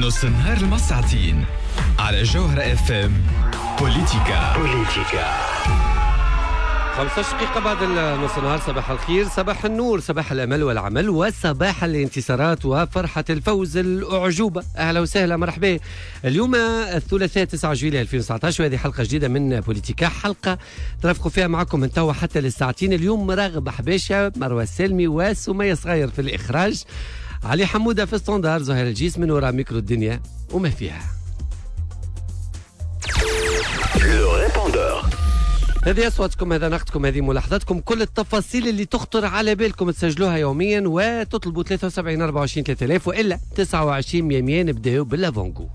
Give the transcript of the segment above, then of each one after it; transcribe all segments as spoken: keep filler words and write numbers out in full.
نص النهار المساعتين على جوهرة اف ام. بوليتيكا بوليتيكا خمسة عشر دقيقة بعد نص النهار. صباح الخير، صباح النور، صباح الأمل والعمل، وصباح الانتصارات وفرحة الفوز الأعجوبة. أهلا وسهلا، مرحبا. اليوم الثلاثاء تسعة جويلية ألفين وتسعة عشر، وهذه حلقة جديدة من بوليتيكا، حلقة ترافقوا فيها معكم من توا حتى للساعتين. اليوم راغب حباشة، مروى السلمي، وسمية صغير في الإخراج، علي حمودة في الستاندار، زهير الجيس من وراء ميكرو الدنيا وما فيها. هذه أصواتكم، هذا نقدكم، هذه ملاحظاتكم، كل التفاصيل اللي تخطر على بالكم تسجلوها يوميا وتطلبوا ثلاثة وسبعين أربعة وعشرين ثلاثة آلاف وإلا تسعة وعشرين مية مية. نبداو باللافونغو.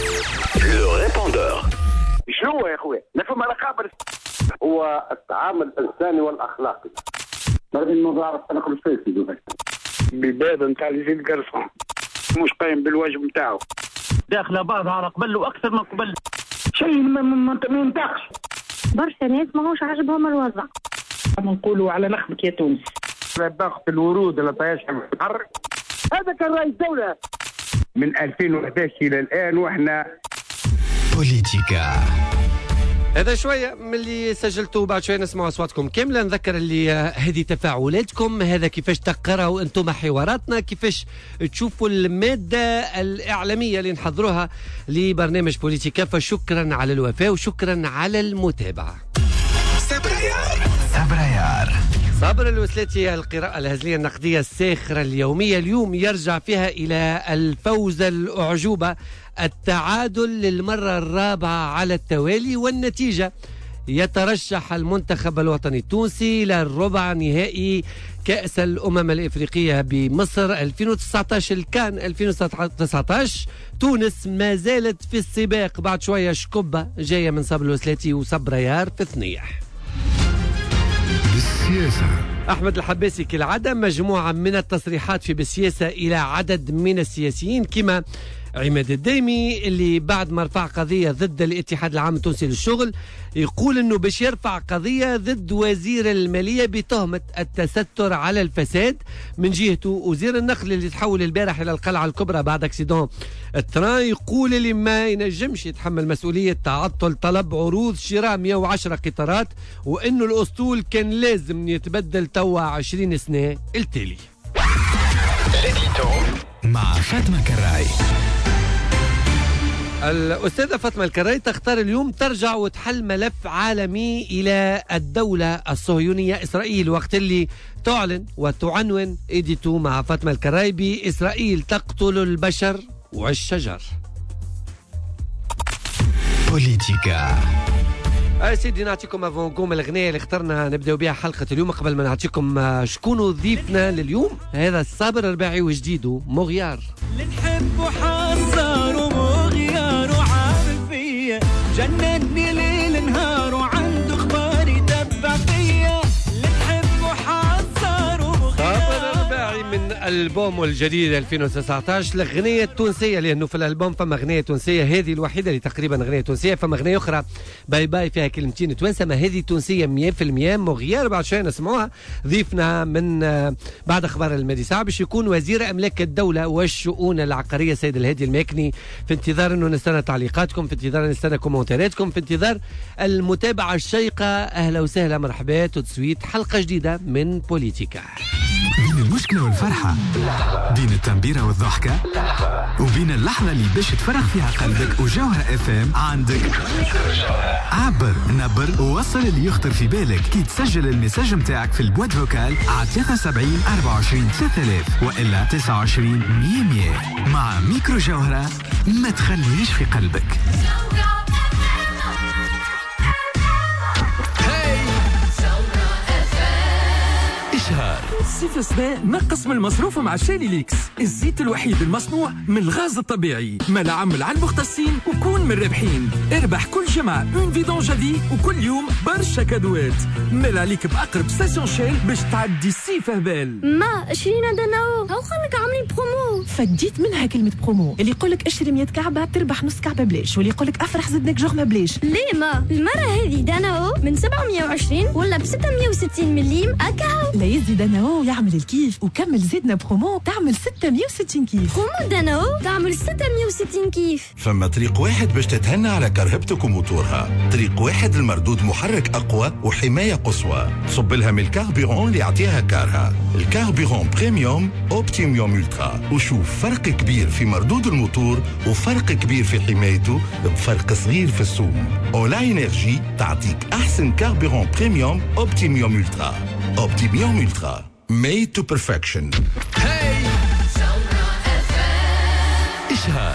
شنو يا اخويا؟ لا فما رقابه، هو التعامل الانساني والاخلاقي. مرة انه ظهرت انا كل شيء في دبي بباب نتاع اللي زيد قرصان مش قايم بالواجب نتاعو، داخله بعضها على قبل واكثر من قبل، شيء ما ما ينطقش. برشا ناس ماهوش عاجبهم الوضع. نقولوا على نخبك يا تونس. ضغط الورود اللي طايش المتحرك، هذا كان رئيس دولة من ألفين وأحد عشر الى الان واحنا بوليتيكا. هذا شوية من اللي سجلته، بعد شوية نسمع أصواتكم كاملة. نذكر اللي هذه تفاعلاتكم، هذا كيفاش تقرأوا أنتم حواراتنا، كيفاش تشوفوا المادة الإعلامية اللي نحضروها لبرنامج بوليتيكا. فشكرا على الوفاء وشكرا على المتابعة. سبريار سبريار صابر الوسلاتي، القراءة الهزلية النقدية الساخرة اليومية، اليوم يرجع فيها إلى الفوز الأعجوبة، التعادل للمرة الرابعة على التوالي، والنتيجة يترشح المنتخب الوطني التونسي للربع نهائي كأس الأمم الإفريقية بمصر ألفين وتسعة عشر. الكان ألفين وتسعة عشر تونس ما زالت في السباق. بعد شوية شكبة جاية من صابر الوسلاتي وصبريار في ثنيح. بالسياسة أحمد الحباسي كالعادة، مجموعة من التصريحات في بالسياسة إلى عدد من السياسيين كما عماد الديمي اللي بعد ما رفع قضية ضد الاتحاد العام التونسي للشغل يقول انه باش يرفع قضية ضد وزير المالية بتهمة التستر على الفساد. من جهته وزير النقل اللي تحول البارح الى القلعة الكبرى بعد اكسيدون التران يقول اللي ما ينجمش يتحمل مسؤولية تعطل طلب عروض شراء مئة وعشرة قطارات، وانه الاسطول كان لازم يتبدل توا عشرين سنة التالي. مع فاطمة كراي. الأستاذة فاطمة الكراي تختار اليوم ترجع وتحل ملف عالمي إلى الدولة الصهيونية إسرائيل، وقت اللي تعلن وتعنون إيديتو مع فاطمة الكراي بإسرائيل تقتل البشر والشجر. بوليتيكا. أي سيدي، نعطيكم افونكم الأغنية اللي اخترنا نبدأ بها حلقة اليوم. قبل ما نعطيكم شكون ضيفنا لليوم، هذا الصابر الرباعي وجديده مغيار. لنحب وحذر ومغيار وعامل فيا، جنني ليل نهار وعنده اخبار يتبع فيا. لنحب وحذر ومغيار. صابر الرباعي من ألبومه الجديد ألفين وتسعة عشر، الأغنية التونسية، لأنه في الألبوم فما أغنية تونسية، هذه الوحيدة اللي تقريبا أغنية تونسية. فما أغنية أخرى باي باي فيها كلمتين توانسة، ما هذه تونسية مية في المية. مغيار بعد شوية نسمعوها، ضيفنا من بعد أخبار المادي ساعة باش يكون وزير أملاك الدولة والشؤون العقارية سيد الهادي الماكني. في انتظار أنه نستنى تعليقاتكم، في انتظار نستنى كومنتاراتكم، في انتظار المتابعة الشيقة. أهلا وسهلا، مرحبا، تسويت حلقة جديدة من بوليتيكا. بين المشكلة والفرحة، بين التنبيرة والضحكة، وبين اللحظة اللي باش تفرغ فيها قلبك وجوهرة اف ام عندك. عبر نبر ووصل اللي يخطر في بالك كي تسجل المساج متاعك في البواد فوكال على ثلاثة وسبعين أربعة وعشرين ثلاثة آلاف وإلا تسعة وعشرين مية مية. مع ميكرو جوهرة، ما تخليش في قلبك. صيف الصباح نقص من المصروف مع شالي ليكس، الزيت الوحيد المصنوع من الغاز الطبيعي. ملا عمل على المختصين وكون من الرابحين. اربح كل جمعة اون فيدون جافي وكل يوم برشا كادوات. ملا عليك بأقرب ستاسيون شيل باش تعدي الصيف هبال. ما اشرينا دناو، هاو خلك عاملين برومو. فديت منها كلمة برومو، اللي يقولك اشتري مية كعبة تربح نص كعبة بلاش، واللي يقولك افرح زدنك جغمة بلاش. ليه ما المرة هذه دناو من سبعمية وعشرين ولا ب ستمية وستين مليم أكاو. لا يزي دناو داناو يعمل الكيف وكمل زيدنا برومو تعمل ستمية وستين كيف. برومو داناو تعمل ستمية وستين كيف. فما طريق واحد باش تتهنى على كرهبتك وموتورها، طريق واحد المردود محرك أقوى وحماية قصوى، صب لها من الكاربيرون اللي يعطيها كارها. الكاربيرون بريميوم اوبتيميوم الترا، وشوف فرق كبير في مردود الموتور وفرق كبير في حمايته بفرق صغير في السوق. أولا إنرجي تعطيك أحسن كاربيرون بريميوم اوبتيميوم الترا. اوبتيميوم الترا made to perfection. هاي إشهار.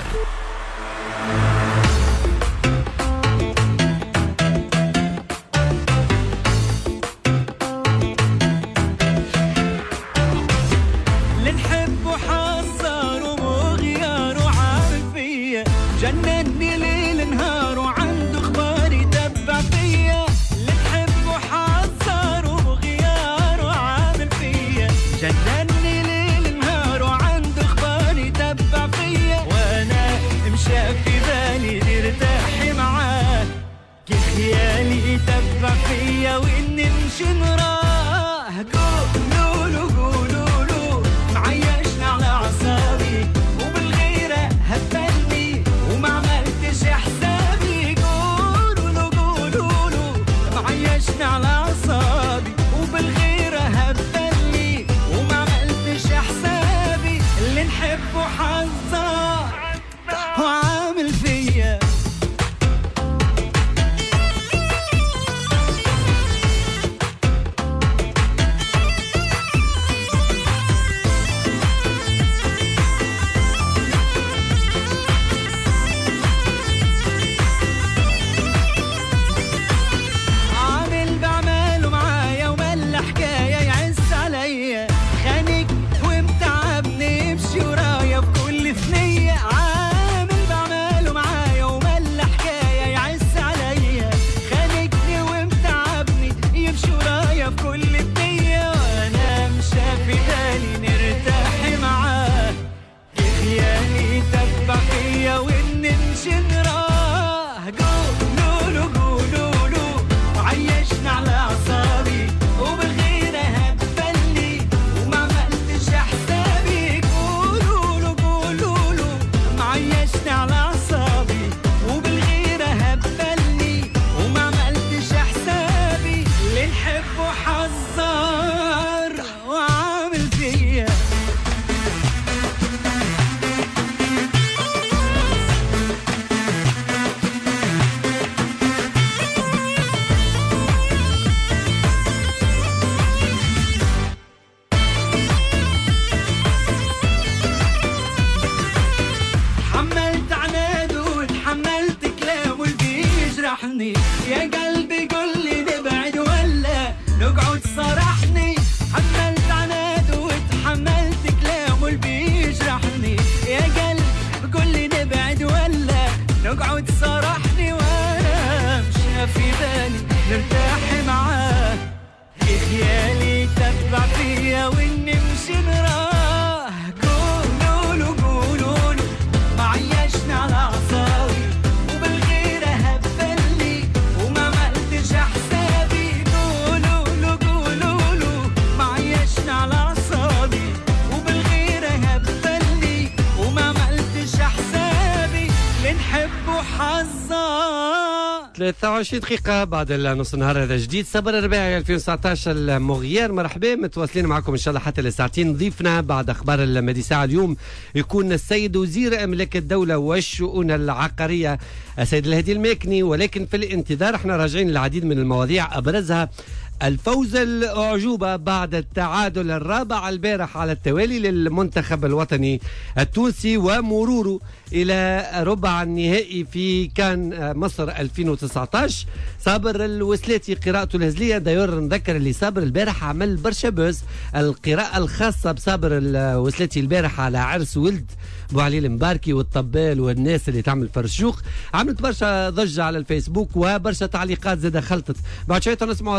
جنني ليل نهار وعنده اخبار يتبع فيا، اللي نحبه حذر وغيار وعامل فيا. جنني ليل نهار وعنده اخبار يتبع فيا، وانا مشى في بالي نرتاح معاه، كيف خيالي يتبع فيا واني نمشي نراه. قولوا له قولوا له معيشنا على اعصابي وبالغيره هبلني وما عملتش حسابي. قولوا له قولوا له معيشنا على اعصابي وبالغيره هبلني وما عملتش حسابي. اللي نحبه حذر وعامل فيا. يا قلبي قل لي نبعد ولا نقعد صرحني. حملت عناد وتحملت كلامه اللي بيجرحني. يا قلبي قل لي نبعد ولا نقعد صرحني، وانا مشى في بالي نرتاح معاه، في خيالي تتبع فيا واني مشي نراه. قولوا له قولوا له معيشنا على اعصابي وبالغيره هبلني وما عملتش حسابي. قولوا له قولوا له معيشنا على اعصابي وبالغيره هبلني وما عملتش حسابي. اللي نحبه حذر. ثلاثة وعشرين دقيقة بعد النص النهار، هذا جديد صبر الرباعي ألفين وتسعطاش المغيار. مرحبا، متواصلين معكم إن شاء الله حتى لساعتين. ضيفنا بعد أخبار المدي ساعة اليوم يكون السيد وزير أملاك الدولة والشؤون العقارية السيد الهادي الماكني، ولكن في الانتظار احنا راجعين للعديد من المواضيع أبرزها الفوز الأعجوبة بعد التعادل الرابع البارح على التوالي للمنتخب الوطني التونسي ومروره إلى ربع النهائي في كان مصر ألفين وتسعطاش. صابر الوسلاتي قراءته الهزلية، دايور نذكر اللي صابر البارح عمل برشا بوز. القراءة الخاصة بصابر الوسلاتي البارح على عرس ولد بو علي المباركي والطبال والناس اللي تعمل فرشوق عملت برشا ضجة على الفيسبوك وبرشا تعليقات زادة خلطت. بعد شوية نسمعوا أصواتكم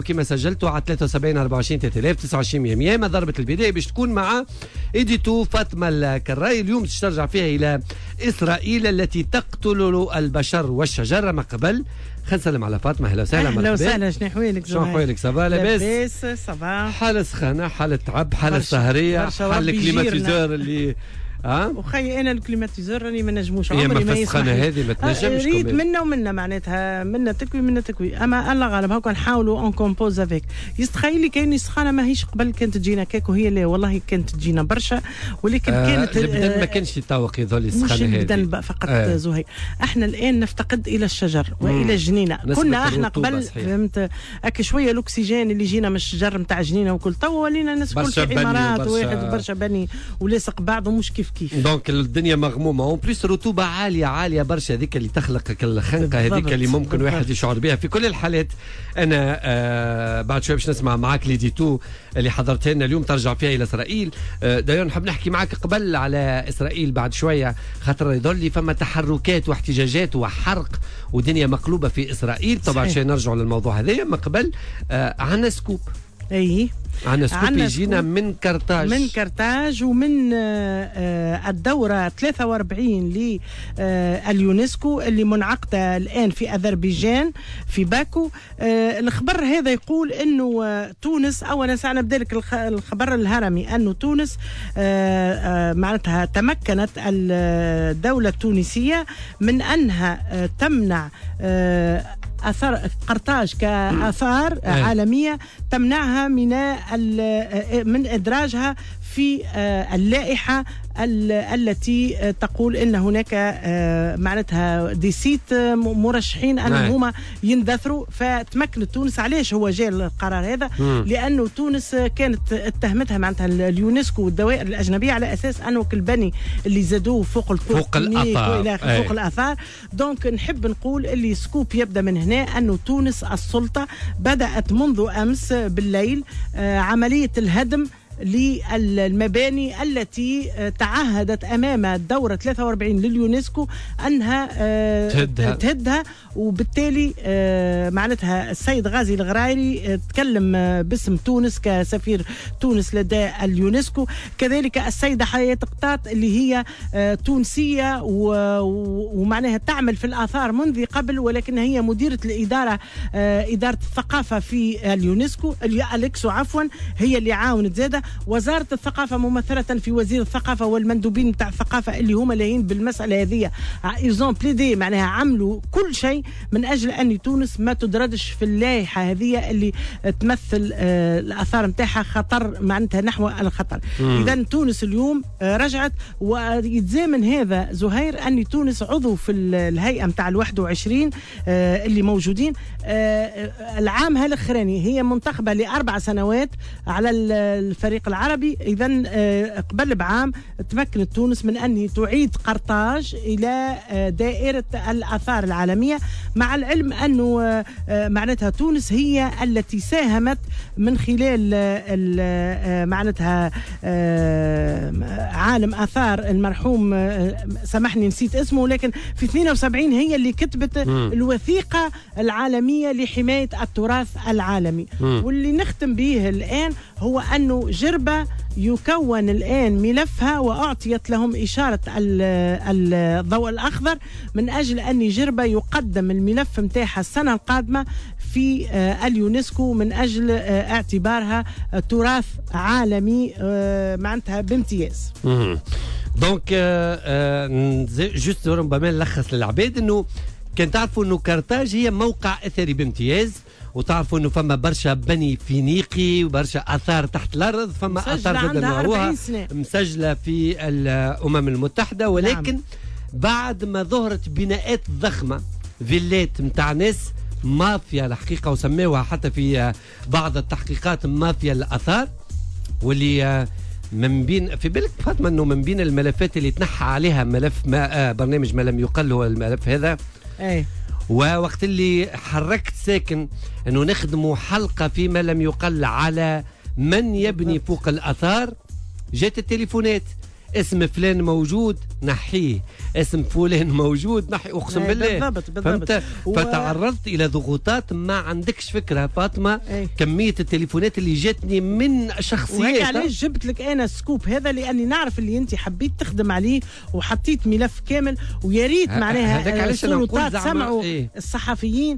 كما سجلتوا على ثلاثة وسبعين أربعة وعشرين ثلاثة آلاف تسعة وعشرين مية مية. ما ضربة البداية باش تكون مع إيديتو فاطمة الكراي. اليوم ترجع فيها إلى إسرائيل التي تقتل البشر والشجر. ما قبل خلينا نسلم على فاطمة. اهلا وسهلا. اهلا وسهلا. شنو احوالك؟ شنو احوالك؟ صباح لاباس؟ لاباس صباح. حالة سخانة، حالة تعب، حالة سهرية، حالة الكليماتيزور اللي ها وخي انا الكليماتيزور راني ما نجموش عمري ما يسمح. السخانه هذه ما تنجمش ريت منا ومنا معناتها منا تكوي منا تكوي. اما الله غالب هاكا نحاولوا اون كومبوز افيك. يستخيلي كاين سخانه ماهيش قبل كانت تجينا كيك وهي لا والله كانت تجينا برشا ولكن آه كانت البدن ما كانش يتوق يظل السخانه هذه. مش البدن فقط آه. زهير احنا الان نفتقد الى الشجر والى الجنينه. كنا احنا قبل فهمت هكا شويه الاكسجين اللي جينا من الشجر نتاع جنينه وكل تو ولينا نسكن في عمارات واحد برشا بني ولاصق بعضه مش كيف كيف. دونك الدنيا مغمومه اون بليس رطوبه عاليه عاليه برشا. هذيك اللي تخلق الخنقه هذيك اللي ممكن بالضبط. واحد يشعر بها. في كل الحالات انا آه بعد شويه باش نسمع معاك ليديتو اللي حضرتها لنا اليوم ترجع فيها الى اسرائيل. آه دايما نحب نحكي معاك قبل على اسرائيل بعد شويه خاطر يظل لي فما تحركات واحتجاجات وحرق ودنيا مقلوبه في اسرائيل. طبعا شيء نرجع للموضوع هذايا. ما قبل آه عندنا سكوب. اي عندنا سكوب يجينا من كرتاج من كرتاج ومن الدورة ثلاثة وأربعين لليونسكو اللي منعقدة الآن في أذربيجان في باكو. الخبر هذا يقول أنه تونس أولا سعنا بذلك الخبر الهرمي أنه تونس معناتها تمكنت الدولة التونسية من أنها تمنع أثار قرطاج كآثار عالمية تمنعها من من إدراجها في اللائحة التي تقول ان هناك معناتها دي سيت مرشحين انهم هما يندثروا. فتمكنت تونس. علاش هو جاء القرار هذا؟ مم. لانه تونس كانت اتهمتها معناتها اليونسكو والدوائر الاجنبيه على اساس انه البني اللي زادوه فوق فوق الاثار فوق الاثار. دونك نحب نقول اللي سكوب يبدا من هنا انه تونس السلطه بدات منذ امس بالليل عمليه الهدم للمباني التي تعهدت امام الدوره ثلاثة وأربعين لليونسكو انها تهدها, تهدها. وبالتالي معناتها السيد غازي الغرايري تكلم باسم تونس كسفير تونس لدى اليونسكو. كذلك السيده حياه قطاط اللي هي تونسيه ومعناها تعمل في الاثار منذ قبل ولكن هي مديره الاداره اداره الثقافه في اليونسكو. اليكسو عفوا هي اللي عاونت زاده. وزارة الثقافة ممثلة في وزير الثقافة والمندوبين بتاع الثقافة اللي هما لاهين بالمسألة هذه. إيزون بليدي معناها عملوا كل شيء من أجل أن تونس ما تدرجش في اللائحة هذه اللي تمثل آه الآثار متاعها خطر معناتها نحو الخطر. إذا تونس اليوم آه رجعت. ويتزامن هذا زهير أن تونس عضو في الهيئة متاع الواحد وعشرين آه اللي موجودين. آه العام هالأخراني هي منتخبة لأربع سنوات على الفريق العربي. إذا قبل بعام تمكنت تونس من أن تعيد قرطاج إلى دائرة الآثار العالمية. مع العلم أنه معناتها تونس هي التي ساهمت من خلال معناتها عالم آثار المرحوم سامحني نسيت اسمه لكن في اثنين وسبعين هي اللي كتبت الوثيقة العالمية لحماية التراث العالمي. واللي نختم به الآن هو أنه جربة يكون الآن ملفها وأعطيت لهم إشارة الضوء الأخضر من أجل أن جربة يقدم الملف متاعها السنة القادمة في اليونسكو من أجل اعتبارها تراث عالمي معناتها بامتياز. دونك جوست ربما نلخص للعباد أنه كان تعرفوا أنه كرتاج هي موقع أثري بامتياز وتعرفوا انه فما برشا بني فينيقي وبرشا اثار تحت الارض. فما اثار بدنا نوروها مسجله في الامم المتحده ولكن نعم. بعد ما ظهرت بناءات ضخمه فيلات متاع ناس مافيا الحقيقه وسموها حتى في بعض التحقيقات مافيا الاثار واللي من بين في بالك فاطمه انه من بين الملفات اللي تنحى عليها ملف ما آه برنامج ما لم يقل هو الملف هذا. اي ووقت اللي حركت ساكن انه نخدموا حلقه فيما لم يقل على من يبني فوق الاثار جات التليفونات اسم فلان موجود نحيه، اسم فلان موجود نحيه، اقسم بالله. بالضبط بالضبط. و... فتعرضت الى ضغوطات ما عندكش فكره فاطمه. أي. كميه التليفونات اللي جاتني من شخصيات. وهيك علاش جبت لك انا السكوب هذا، لاني نعرف اللي انت حبيت تخدم عليه وحطيت ملف كامل، ويا ريت معناها السلطات سمعوا إيه؟ الصحفيين،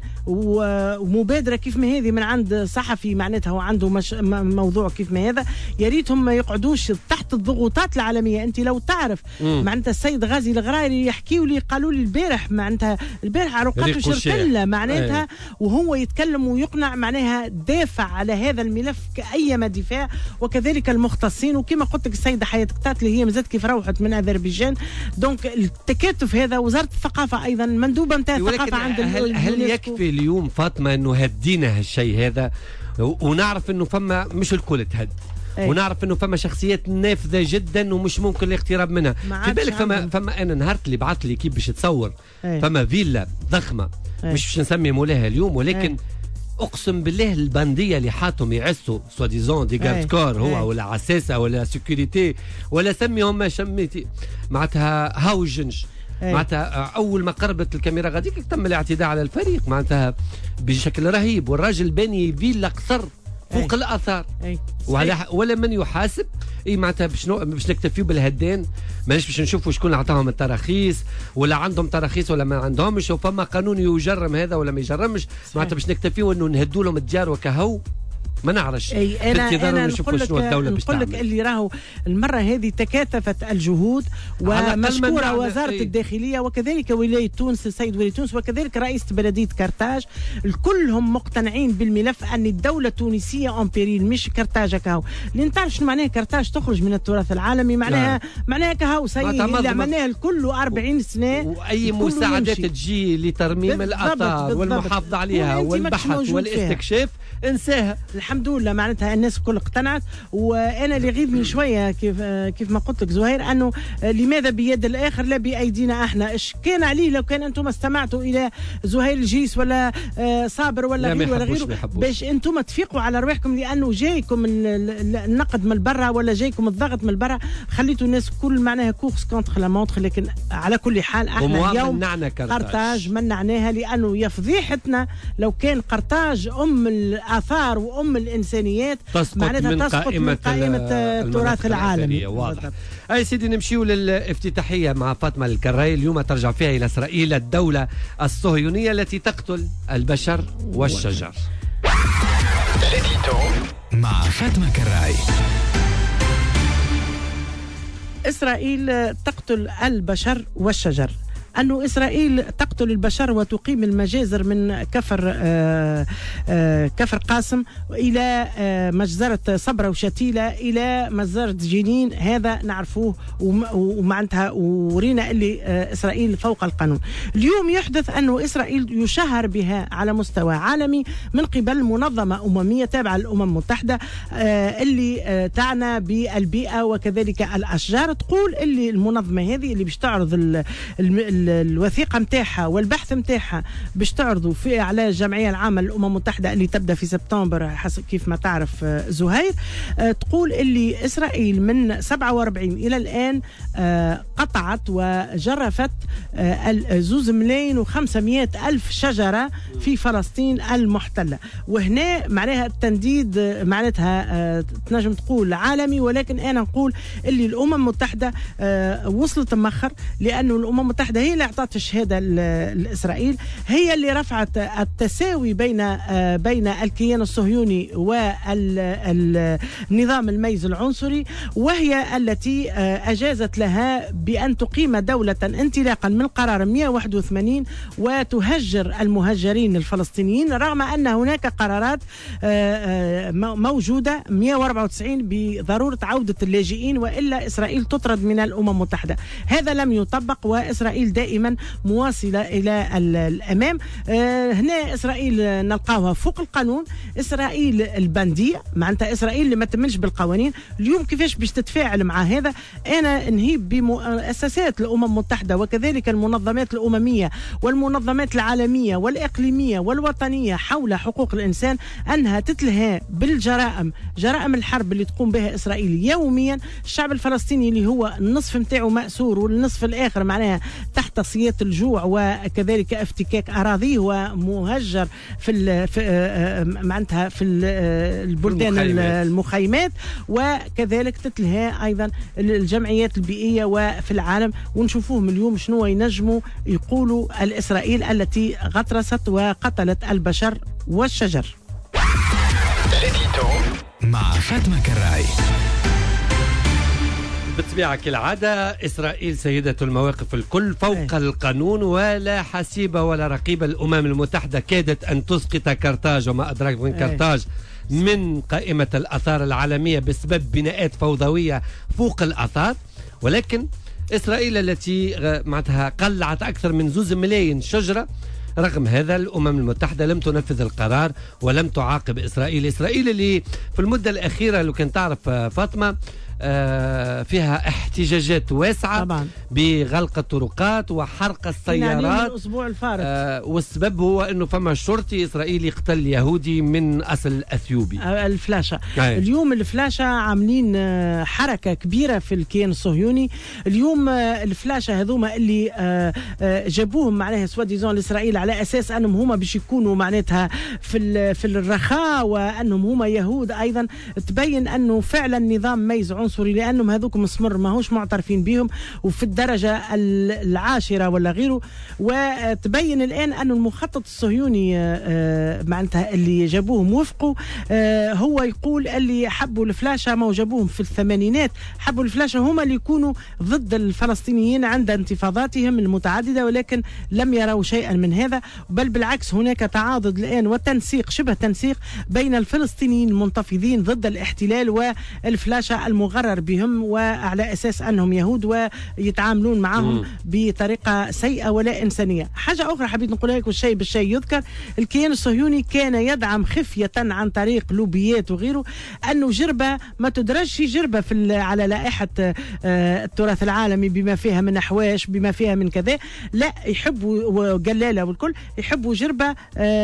ومبادره كيف ما هذه من عند صحفي معناتها وعنده مش موضوع كيف ما هذا، يا ريتهم ما يقعدوش تحت الضغوطات العالميه. انت لو تعرف معناتها السيد غازي الغرايري يحكيوا لي، قالوا لي البارح معناتها البارح على رقاته شرتله معناتها، وهو يتكلم ويقنع معناها دافع على هذا الملف كأيما دفاع، وكذلك المختصين. وكما قلت لك السيده حياة قتات اللي هي مازالت كيف روحت من اذربيجان. دونك التكاتف هذا، وزاره الثقافه ايضا مندوبه نتاع الثقافه عند هل, هل يكفي اليوم فاطمه انه هدينا هالشيء هذا، ونعرف انه فما مش الكل تهد، أي. ونعرف انه فما شخصيات نافذه جدا ومش ممكن الاقتراب منها. في بالك فما فما انا نهارت اللي بعث لي كيف باش تصور، أي. فما فيلا ضخمه، أي. مش باش نسمي مولاها اليوم، ولكن أي. اقسم بالله البنديه اللي حاطهم يعسوا سوا ديزون دي جارد كور هو أي. ولا عساسه ولا سيكوريتي ولا سميهم ما سميتي، معناتها هاو الجنج. معناتها اول ما قربت الكاميرا غاديك تم الاعتداء على الفريق معناتها بشكل رهيب، والراجل باني فيلا قصر فوق الاثار، وعلى ولا من يحاسب. اي معناتها باش باش نكتفيو بالهدان، ماناش باش نشوفوا شكون عطاهم التراخيص ولا عندهم تراخيص ولا ما عندهمش، وفما قانون يجرم هذا ولا ما يجرمش. معناتها باش نكتفيو انه نهدوا لهم الديار وكهو ما نعرفش. اي انا انا نقول لك نقول لك اللي راهو المره هذه تكاتفت الجهود، ومشكوره وزاره أي. الداخليه وكذلك ولايه تونس السيد ولي تونس وكذلك رئيسه بلديه كرتاج، الكلهم مقتنعين بالملف ان الدوله التونسيه اون بيريل، مش كرتاج كهو. لان تعرف شنو معناها كرتاج تخرج من التراث العالمي، معناها معناها كهو سيء اللي عملناه الكل أربعين سنه، واي مساعدات تجي لترميم الاثار والمحافظه عليها والبحث والاستكشاف انساها. الحمد لله معناتها الناس الكل اقتنعت. وانا اللي يغيظني شويه كيف كيف ما قلت لك زهير، انه لماذا بيد الاخر لا بايدينا احنا؟ ايش كان عليه لو كان انتم استمعتوا الى زهير الجيس ولا صابر ولا غيره ولا غيره، باش انتم تفيقوا على رواحكم، لانه جايكم النقد من برا ولا جايكم الضغط من برا، خليتوا الناس كل معناها كورس كونتر لا مونتر. لكن على كل حال احنا اليوم قرطاج منعناها، لانه يا فضيحتنا لو كان قرطاج ام الاثار وام الانسانيات معناتها تسقط من قائمه التراث العالمي. واضح. اي سيدي نمشيو للافتتاحيه مع فاطمه الكراي، اليوم ترجع فيها الى اسرائيل الدوله الصهيونيه التي تقتل البشر والشجر. مع فاطمه الكراي. اسرائيل تقتل البشر والشجر. أنه إسرائيل تقتل البشر وتقيم المجازر من كفر آآ آآ كفر قاسم إلى مجزرة صبرا وشتيلة إلى مجزرة جنين، هذا نعرفوه ومعناتها ورينا اللي إسرائيل فوق القانون. اليوم يحدث أنه إسرائيل يشهر بها على مستوى عالمي من قبل منظمة أممية تابعة للأمم المتحدة اللي تعنى بالبيئة وكذلك الأشجار. تقول اللي المنظمة هذه اللي باش تعرض ال ال الوثيقه نتاعها والبحث نتاعها باش تعرضوا في على الجمعيه العامه للامم المتحده اللي تبدا في سبتمبر حسب كيف ما تعرف زهير. تقول اللي اسرائيل من سبعة وأربعين الى الان قطعت وجرفت زوز ملايين وخمسمائة الف شجره في فلسطين المحتله، وهنا معناها التنديد معناتها تنجم تقول عالمي، ولكن انا نقول اللي الامم المتحده وصلت مؤخر، لانه الامم المتحده هي اللي اعطت الشهاده لاسرائيل، هي اللي رفعت التساوي بين بين الكيان الصهيوني والنظام الميز العنصري، وهي التي اجازت لها بان تقيم دوله انطلاقا من قرار مئة وواحد وثمانين وتهجر المهجرين الفلسطينيين، رغم ان هناك قرارات موجوده مئة وأربعة وتسعين بضروره عوده اللاجئين والا اسرائيل تطرد من الامم المتحده. هذا لم يطبق، واسرائيل دائما مواصلة إلى الأمام. آه هنا إسرائيل نلقاوها فوق القانون، إسرائيل البندية معناتها إسرائيل اللي ما تمنش بالقوانين. اليوم كيفاش باش تتفاعل مع هذا؟ أنا نهيب بمؤسسات الأمم المتحدة وكذلك المنظمات الأممية والمنظمات العالمية والإقليمية والوطنية حول حقوق الإنسان أنها تتلهى بالجرائم، جرائم الحرب اللي تقوم بها إسرائيل يوميا. الشعب الفلسطيني اللي هو النصف متاعه مأسور والنصف الآخر معناها تحت سياط الجوع وكذلك افتكاك أراضيه ومهجر في, في معناتها في البلدان المخيمات. المخيمات وكذلك تتلهى أيضا الجمعيات البيئية وفي العالم. ونشوفوهم اليوم شنو ينجموا يقولوا الإسرائيل التي غطرست وقتلت البشر والشجر. مع فاطمة كراعي. بالطبيعة كالعادة إسرائيل سيدة المواقف الكل فوق القانون ولا حسيبة ولا رقيبة. الأمم المتحدة كادت أن تسقط كرتاج وما أدراك من كرتاج من قائمة الآثار العالمية بسبب بناءات فوضوية فوق الآثار، ولكن إسرائيل التي معناتها قلعت أكثر من زوز ملايين شجرة، رغم هذا الأمم المتحدة لم تنفذ القرار ولم تعاقب إسرائيل. إسرائيل اللي في المدة الأخيرة لو كان تعرف فاطمة فيها احتجاجات واسعة طبعا بغلق الطرقات وحرق السيارات الأسبوع الفارط. آه والسبب هو أنه فما شرطي إسرائيلي قتل يهودي من أصل أثيوبي. آه الفلاشة أي. اليوم الفلاشة عاملين آه حركة كبيرة في الكيان الصهيوني. اليوم آه الفلاشة هذوما اللي آه آه جابوهم معناها سواديزون لإسرائيل على أساس أنهم هما باش يكونوا معناتها في في الرخاء وأنهم هما يهود أيضا. تبين أنه فعلا نظام ميز عنصري لأنهم هذوك مسمر ماهوش معترفين بهم وفي الدرجة العاشرة ولا غيره. وتبين الآن أن المخطط الصهيوني معناتها اللي جابوهم وفقوا هو يقول اللي حبوا الفلاشة ما جابوهم في الثمانينات حبوا الفلاشة هم اللي يكونوا ضد الفلسطينيين عند انتفاضاتهم المتعددة، ولكن لم يروا شيئا من هذا، بل بالعكس هناك تعاضد الآن وتنسيق شبه تنسيق بين الفلسطينيين المنتفضين ضد الاحتلال والفلاشة المغرر بهم وعلى أساس أنهم يهود ويتعاملون معهم مم. بطريقة سيئة ولا إنسانية. حاجة أخرى حبيت نقول لكم الشيء بالشيء يذكر، الكيان الصهيوني كان يدعم خفية عن طريق لوبيات وغيره أنه جربة ما تدرجش جربة في على لائحة التراث العالمي بما فيها من أحواش بما فيها من كذا، لا يحبوا وقلالة والكل يحبوا جربة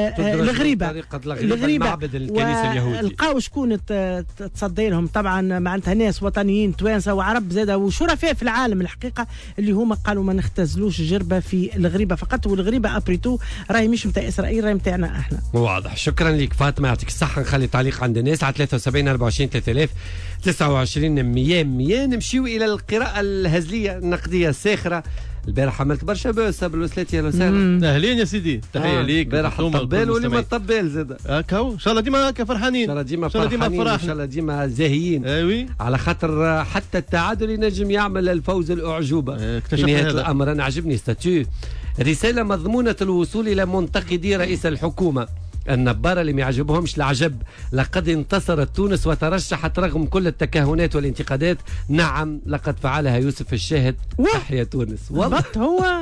الغريبة الغريبة معبد الكنيسة اليهودي. لقاو شكون تصدي لهم طبعا معناتها ناس وطنيين توانسه وعرب زاده وشرفاء في العالم الحقيقه اللي هما قالوا ما نختزلوش جربه في الغريبه فقط، والغريبه ابريتو راهي مش نتاع اسرائيل راهي نتاعنا احنا. واضح. شكرا لك فاطمه، يعطيك الصحه. نخلي تعليق عند الناس على ثلاثة وسبعين أربعة وعشرين ثلاثة آلاف تسعة وعشرين مية مية. نمشيو الى القراءه الهزليه النقديه الساخره. البارح عملت برشا بوسه بالوسلات يا لوسارة. اهلين يا سيدي، تحيه آه. ليك. البارح طبال واللي ما طبال زاد. هكا ان شاء الله ديما هكا فرحانين، ان شاء الله ديما فرحانين، ان شاء الله ديما زاهيين. ايوي على خاطر حتى التعادل ينجم يعمل الفوز الاعجوبه. اه في نهايه الامر انا عجبني ستاتيو رساله مضمونه الوصول الى منتقدي رئيس الحكومه النبارة اللي ما يعجبهمش العجب. لقد انتصرت تونس وترشحت رغم كل التكهنات والانتقادات. نعم لقد فعلها يوسف الشاهد. تحيا تونس. هبط هو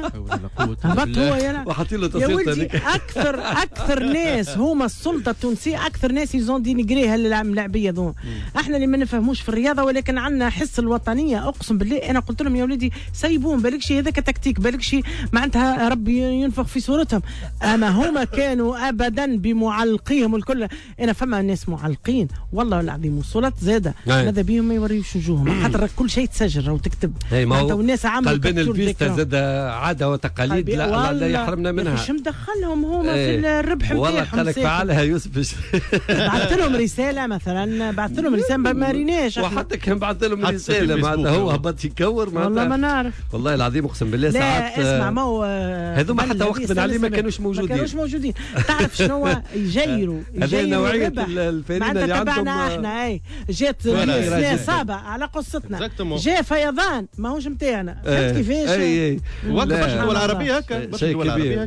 هبط هو يا وحطي له يا ولدي. اكثر اكثر ناس هما السلطه التونسيه اكثر ناس يزون دينيغريها اللاعبيه ذو. احنا اللي ما نفهموش في الرياضه ولكن عندنا حس الوطنيه. اقسم بالله انا قلت لهم يا ولدي سيبون بالكش هذاك تكتيك بالكش معناتها ربي ينفخ في صورتهم. اما هما كانوا ابدا بمعلقيهم الكل. انا فما ناس معلقين والله العظيم وصلت زاده ماذا بيهم ما يوريوش وجوههم خاطر كل شيء تسجل وتكتب. والناس عملوا قلبين الفيستا زاد عاده وتقاليد لا الله لا يحرمنا منها. مش مدخلهم هما ايه. في الربح نتاعهم والله قال لك فعلها يوسف. بعثت لهم رساله مثلا بعثت لهم رساله ما ريناش وحتى كان بعثت لهم رساله معناتها هو هبط يكور معناتها والله ما نعرف والله العظيم اقسم بالله ساعات. لا اسمع ما هو هذوما حتى وقت بن علي ما كانوش موجودين ما كانوش موجودين. تعرف شنو يجيروا هذه نوعيه الفرينه اللي عندهم تبعنا احنا اي جات سنه صعبه على قصتنا جاء فيضان ماهوش نتاعنا فهمت كيفاش. اي وقت برشا الدول العربيه هكا برشا الدول العربيه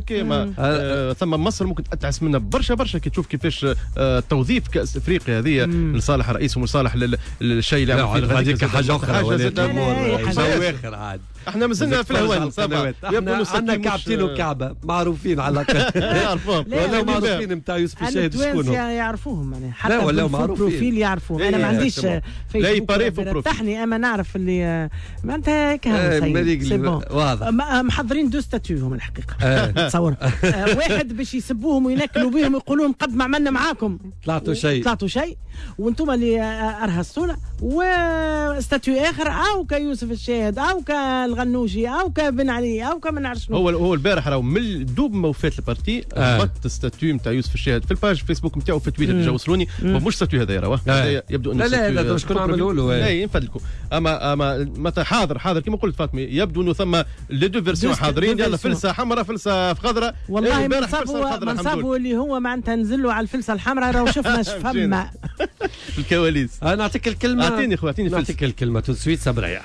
هكا ثم مصر ممكن تتعس منها برشا برشا كي تشوف كيفاش توظيف كاس افريقيا هذه لصالح الرئيس ومصالح الشيء اللي عمل فيه هذيك حاجه اخرى ولا اخر عاد. احنا مازلنا في الهوان. احنا عندنا كعبتين وكعبه معروفين على الاقل. يعرفوهم ولا معروفين نتاع يوسف الشاهد شكونهم يعرفوهم يعني حتى لا ولا معروفين بروفيل يعرفوهم. انا ما عنديش فيسبوك لا تحني اما نعرف اللي معناتها كهو واضح محضرين دو ستاتيوهم الحقيقه. تصور واحد باش يسبوهم وينكلوا بهم يقولوا لهم قد ما عملنا معاكم طلعتوا شيء طلعتوا شيء وانتم اللي ارهصتونا، وستاتيو اخر او كيوسف الشاهد او كالغنوجي او كبن علي او كما نعرف شنو. هو هو البارح راهو من دوب ما وفات البارتي هبط ستاتيو نتاع يوسف الشاهد في الباج فيسبوك نتاعو في تويتر اللي جا وصلوني. مش ستاتيو هذا راهو يبدو انه لا لا هذا شكون عملوا له؟ لا نفدلكم. اما اما متى حاضر حاضر كما قلت فاطمه يبدو انه ثم لي دو فيرسيون حاضرين. يلا فلسه حمراء فلسه خضراء. والله منصبوا منصبوا اللي هو معناتها نزلوا على الفلسه الحمراء راهو شفنا شفما في الكواليس. نعطيك الكلمه. اعطيني خويا اعطيني نعطيك الكلمه تو سويت. سبريار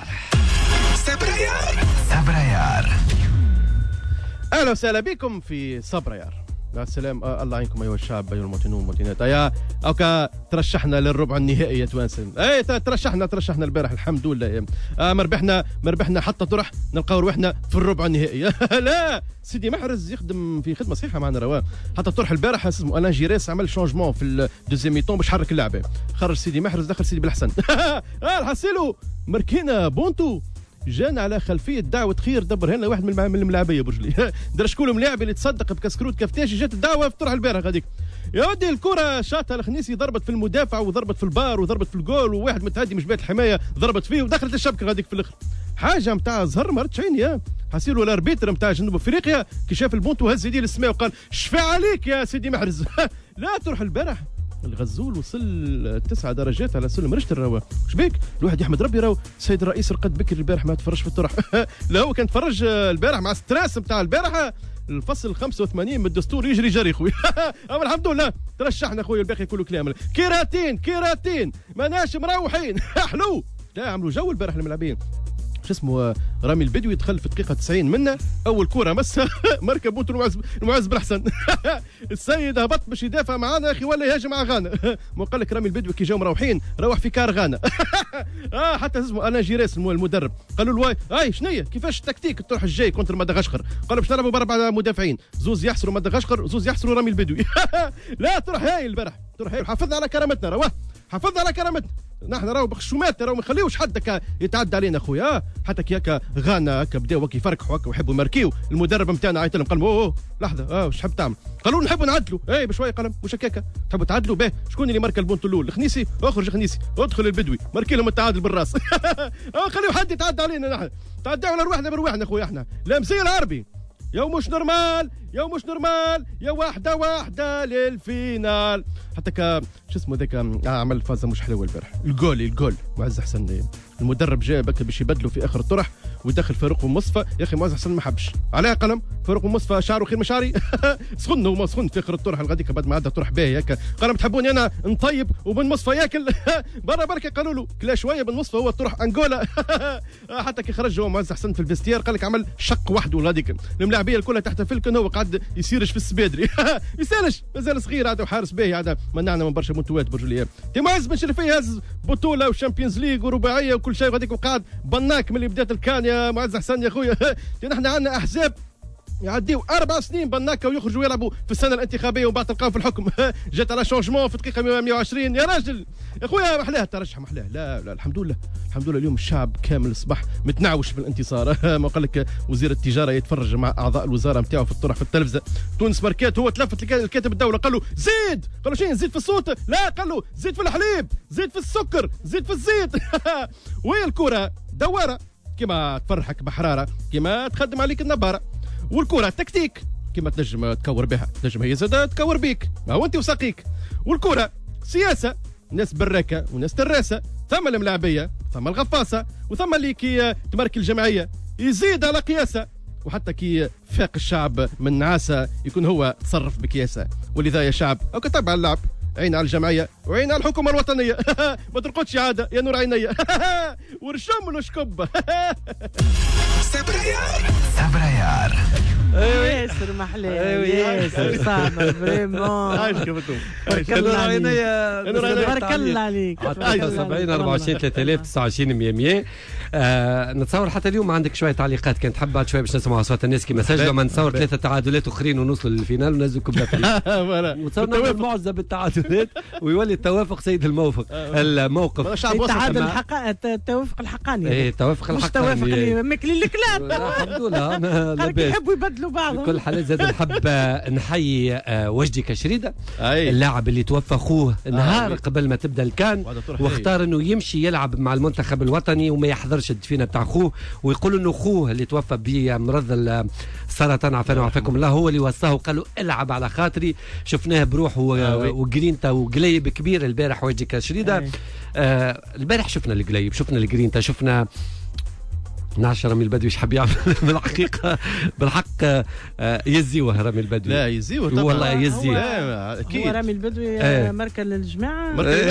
سبريار سبريار. اهلا وسهلا بكم في سبريار. مع السلام. آه الله يعينكم ايها الشعب ايها المواطنون والمواطنات. يا اوكا ترشحنا للربع النهائي يا توانسه. اي ترشحنا ترشحنا البارح الحمد لله. آه مربحنا مربحنا حتى طرح نلقاو روحنا في الربع النهائي. لا سيدي محرز يخدم في خدمه صحيحه معنا رواه. حتى طرح البارح اسمه الان جيريس عمل شونجمون في الدوزيام ميتون باش حرك اللعبه. خرج سيدي محرز دخل سيدي بالحسن. اه الحسيلو مركينا بونتو جانا على خلفيه دعوه خير دبر هنا واحد من الملاعبيه برجلي. درش كل ملاعب اللي تصدق بكسكروت كفتاشي جات الدعوه في طرح البارح غاديك. يا ودي الكره شاطها الخنيسي ضربت في المدافع وضربت في البار وضربت في الجول وواحد متهدي مش بيت الحمايه ضربت فيه ودخلت الشبكه غاديك في الاخر. حاجه نتاع زهر مرت عيني. يا حسيلو الاربيتر نتاع جنوب افريقيا كي شاف البونتو هز يديه للسماء وقال شفا عليك يا سيدي محرز. لا تروح البارح الغزول وصل تسعة درجات على سلم رشت الروا. اش بيك الواحد يحمد ربي راهو السيد الرئيس رقد بكري البارح ما تفرجش في الطرح. لا هو كان تفرج البارح مع ستريس نتاع البارح. الفصل خمسة وثمانين من الدستور يجري جري خويا. اما الحمد لله ترشحنا خويا الباقي كله كلام. كيراتين كيراتين ماناش مروحين. حلو لا عملوا جو البارح الملاعبين. شو اسمه رامي البدوي دخل في دقيقه تسعين منا اول كره مسها مركب بوتر المعز المعز بالحسن. السيد هبط باش يدافع معانا يا اخي ولا يهاجم مع غانا. ما قال لك رامي البدوي كي جاو مروحين روح في كار غانا. اه حتى اسمه انا جيريس المدرب قالوا له اي شنية كيفاش التكتيك الطرح الجاي كونتر مدغشقر. قالوا باش نلعبوا باربع مدافعين زوز يحصروا مدغشقر وزوز يحصروا رامي البدوي. لا تروح هاي البارح تروح هاي. حافظنا على كرامتنا رواه حافظنا على كرامتنا. نحن راهو بخشومات راهو ما نخليوش حد يتعدى علينا خويا. حتى كي هكا غانا هكا بداو هكا يفركحوا هكا ويحبوا يماركيو. المدرب نتاعنا عيط لهم قال اوه اوه لحظه اه واش تحب تعمل؟ قالوا نحبوا نعدلوا. اي بشويه قال واش هكاكا تحبوا تعدلوا به شكون اللي ماركا البونت الاول؟ الخنيسي اخرج خنيسي ادخل البدوي ماركي لهم التعادل بالراس. اه خليوا حد يتعدى علينا. نحن تعداو على رواحنا برواحنا خويا. احنا لا مزي العربي يا مش نورمال يا مش نورمال يا واحده واحده للفينال. حتى ك شو اسمه ذاك آه عمل فازه مش حلوه البارح. الجول الجول معز حسن المدرب جاء بك باش يبدلوا في اخر الطرح ويدخل فاروق ومصطفى. يا اخي معز حسن ما حبش عليها قلم. فاروق ومصطفى شعره خير مشاري. سخن هو سخن في اخر الطرح الغاديك بعد ما عدى طرح باهي هكا. قال تحبوني انا نطيب وبن مصطفى ياكل. برا بركه قالوا له كلا شويه بن مصطفى هو طرح انغولا. حتى كي خرج هو معز حسن في الفيستير قال لك عمل شق وحده الغاديك. الملاعبيه الكل تحتفل كان هو قاعد يسيرش في السبادري. يسالش مازال صغير هذا وحارس باهي هذا منعنا من برشا بنتوات برجوليه. تي معز بن شرفيه هز بطوله وشامبيونز ليغ ورباعيه وكل شيء غاديك وقاعد بناك من اللي بدات الكان يا معز حسن يا خويا. نحن عندنا احزاب يعديوا اربع سنين بناكا ويخرجوا يلعبوا في السنه الانتخابيه ومن بعد تلقاهم في الحكم. جات على شونجمون في الدقيقه مئة وعشرين. يا راجل يا خويا محلاه الترشح محلاه. لا لا الحمد لله الحمد لله اليوم الشعب كامل اصبح متنعوش بالانتصار. ما قال لك وزير التجاره يتفرج مع اعضاء الوزاره نتاعو في الطرح في التلفزه. تونس ماركات هو تلفت الكاتب الدوله قال له زيد. قال له شنو زيد في الصوت؟ لا قال له زيد في الحليب زيد في السكر زيد في الزيت. وهي الكره دواره كما تفرحك بحراره كما تخدم عليك النباره. والكره تكتيك كما تنجم تكور بها تنجم هي زاد تكور بيك ما هو انت وساقيك. والكره سياسه ناس براكه وناس تراسه. ثم الملاعبيه ثم الغفاصه وثم اللي كي تمارك الجمعيه يزيد على قياسه. وحتى كي فاق الشعب من نعاسه يكون هو تصرف بكياسه. ولذا يا شعب او كتب على اللعب عين على الجمعيه وعين على الحكومه الوطنيه. ما ترقدش عاده يا نور عينيا. ورشم وشكب. سبريار سبريار ياسر محلاه ياسر صعبه فريمون. عايش كيفكم؟ بارك الله عليك. بارك الله عليك. سبعين أربعة وعشرين ثلاثة آلاف تسعة وعشرين مية مية. آه نتصور حتى اليوم عندك شويه تعليقات كانت تحب بعد شويه باش نسمعوا اصوات الناس كيما سجلوا ما نتصور ثلاثه تعادلات اخرين ونوصلوا للفينال وننزلوا كوب دافريك. نتصور نعمل معجزه بالتعادلات ويولي التوافق سيد الموفق الموقف. التعادل الحق التوافق الحقاني. ايه التوافق الحقاني. مش توافق اللي ماكلين الكلاب. الحمد لله انا لاباس. يحبوا يبدلوا بعضهم. بكل حالات زاد نحب نحيي وجدي كشريده اللاعب اللي توفى اخوه نهار قبل ما تبدا الكان واختار انه يمشي يلعب مع المنتخب الوطني وما يحضرش الدفينه بتاع اخوه ويقولوا انه اخوه اللي توفى بمرض السرطان عافانا وعافاكم الله هو اللي وصاه وقال له العب على خاطري. شفناه بروح وجرينتا وقليب كبير البارح وجدي كشريده. آه البارح شفنا القليب شفنا الجرينتا شفنا نعرفش رامي البدوي ايش حاب يعمل. بالحقيقه بالحق يزيوه رامي البدوي. لا يزيوه طبعا والله يزيوه. لا اكيد هو رامي البدوي آه. مركز للجماعه.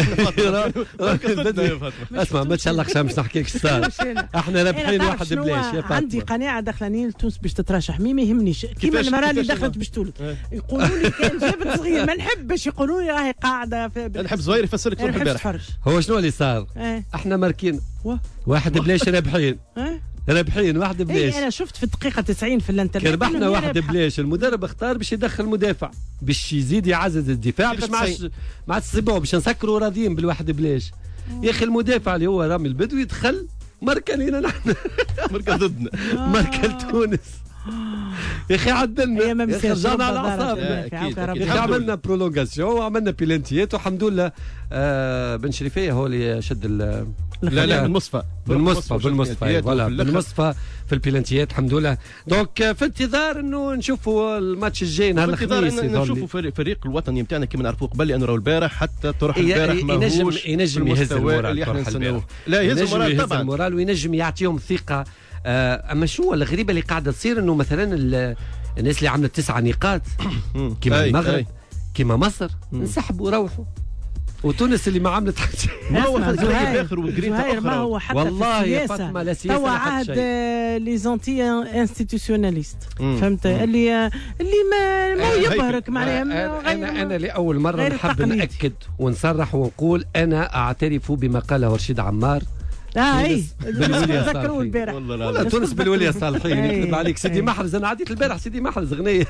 اسمع ما تشلقش باش نحكي لك صار. احنا رابحين واحد بلاش يا فاطمه. عندي قناعه داخلانيين لتونس باش تترشح مي ما يهمنيش كيما المراه اللي دخلت باش تولد يقولوا لي كان جابت صغير ما نحبش يقولوا لي راهي قاعده. نحب زوير يفسر لك البارح. هو شنو اللي صار؟ احنا ماركين واحد بلاش رابحين. رابحين واحد بلاش. اي انا شفت في الدقيقه تسعين في الانترنت ربحنا واحد بلاش. المدرب اختار باش يدخل مدافع باش يزيد يعزز الدفاع باش ما عادش ما عادش سيبون باش نسكروا راضيين بالواحد بلاش. يا اخي المدافع اللي هو رامي البدوي دخل ماركا لينا نحن. ماركا ضدنا. ماركا تونس. يا اخي عدلنا يا اخي رجعنا على اعصابنا. يا اخي عملنا برولونغاسيون وعملنا بلانتيات والحمد لله. آه بن شريفيه هو اللي شد ال لا لا بالمصفى بالمصفى بالمصفى فوالا بالمصفى في البلانتيات الحمد لله. دونك في انتظار انه نشوفوا الماتش الجاي نهار الخميس. نشوفوا فريق الوطني نتاعنا كما نعرفوا قبل لانه راهو البارح حتى طرح البارح ماهوش ينجم يهز المورال اللي احنا نستناوه. لا يهز المورال طبعا المورال وينجم يعطيهم ثقه. آه اما شو الغريبه اللي قاعده تصير انه مثلا الناس اللي عملت تسعة نقاط كما المغرب كما مصر انسحبوا وروحوا وتونس اللي ما عملت حتى شيء. ما هو اخر وجرينتا ما هو حتى والله في السياسه والله توا عهد لي زونتي انستيتيوناليست فهمت اللي اللي ما ما يبهرك معناها. انا انا لاول مره نحب ناكد ونصرح ونقول انا اعترف بما قاله رشيد عمار. اه اي تذكروا البارح والله تونس بالوليه الصالحين. يكذب عليك سيدي محرز. انا عديت البارح سيدي محرز غنيه.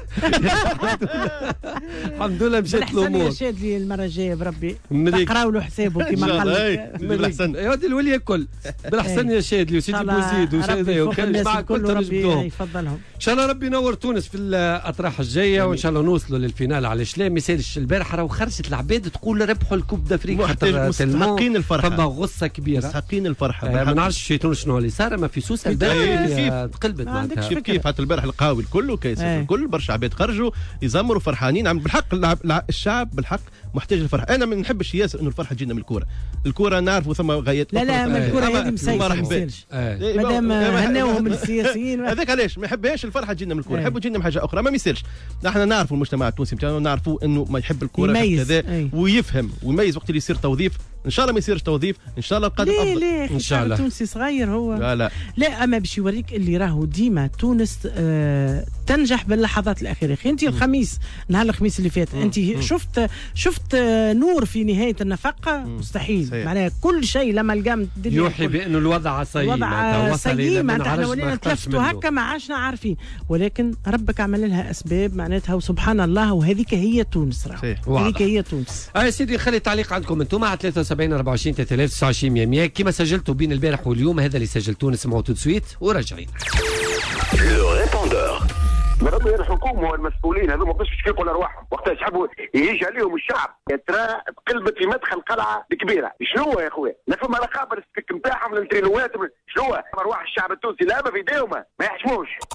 الحمد لله مشيت الامور. شاد لي المره الجايه بربي تقراوا له حسابه كما قال لك بالاحسن. يا ودي الوليه الكل بالاحسن يا شادلي وسيدي بوزيد وشادي وكان مع كل ربي يفضلهم. ان شاء الله ربي ينور تونس في الاطراح الجايه وان شاء الله نوصلوا للفينال على شلام. ما يسالش البارح راهو خرجت العباد تقول ربحوا الكوب دافريك مستحقين الفرحه. فما غصه كبيره مستحقين الفرحه. ما نعرفش في تونس شنو اللي صار. ما في سوسه البارح تقلبت معناتها كيف كيف حتى البارح القهاوي الكل وكيس الكل برشا عباد خرجوا يزمروا فرحانين. عم بالحق الشعب بالحق محتاج الفرحه. انا ما نحبش ياسر انه الفرحه تجينا من الكوره. الكوره نعرفوا ثم غايات. لا لا من الكوره هذه مسيسه مادام هناوهم السياسيين. هذاك علاش ما يحبهاش الفرحه تجينا من الكوره. يحبوا تجينا من حاجه اخرى. ما يصيرش. نحن نعرفوا المجتمع التونسي بتاعنا ونعرفوا انه ما يحب الكوره كذا ويفهم ويميز وقت اللي يصير توظيف. ان شاء الله ما يصيرش توظيف. ان شاء الله القادم افضل. ليه ان شاء الله. التونسي صغير هو. لا لا لا اما باش يوريك اللي راهو ديما تونس آه تنجح باللحظات الاخيره. اخي انت الخميس نهار الخميس اللي فات انت شفت شفت آه نور في نهايه النفق. مستحيل معناها كل شيء لما لقى الدنيا يوحي بانه الوضع سيء. الوضع سيء معناتها احنا ولينا تلفتوا هكا ما عادنا عارفين ولكن ربك عمل لها اسباب معناتها وسبحان الله وهذيك هي تونس راهو هذيك هي تونس. اه يا سيدي خلي تعليق عندكم انتم على ثلاثة وسبعين أربعة وعشرين ثلاثة آلاف تسعة وعشرين مية مية كما سجلتوا بين البارح واليوم. هذا اللي سجلتوه نسمعوا تو سويت وراجعين. لو ريبوندور ربي الحكومه والمسؤولين هذوما باش يشفيقوا لارواحهم وقتها يسحبوا يجي عليهم الشعب. ترى تقلبت في مدخل قلعه كبيره. شنو يا اخويا؟ لا فما رقابه السبيك نتاعهم الانترينوات. شنو ارواح الشعب التونسي لا ما في ايديهم ما يحشموش.